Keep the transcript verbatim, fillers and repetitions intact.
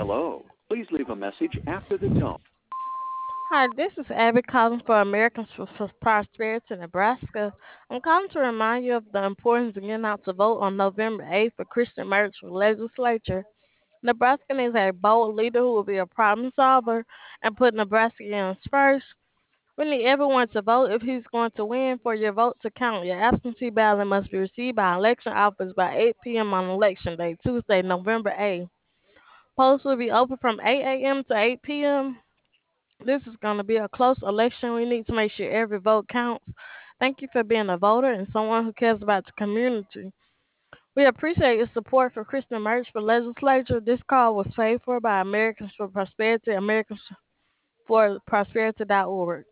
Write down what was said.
Hello. Please leave a message after the tone. Hi, this is Abby calling for Americans for, for Prosperity, Nebraska. I'm calling to remind you of the importance of getting out to vote on November eighth for Christian Merch for legislature. Nebraska needs a bold leader who will be a problem solver and put Nebraskans first. We need everyone to vote if he's going to win. For your vote to count, your absentee ballot must be received by election office by eight p.m. on election day, Tuesday, November eighth. Polls will be open from eight a.m. to eight p.m. This is going to be a close election. We need to make sure every vote counts. Thank you for being a voter and someone who cares about the community. We appreciate your support for Christian Merch for Legislature. This call was paid for by Americans for Prosperity, Americans for Prosperity dot org.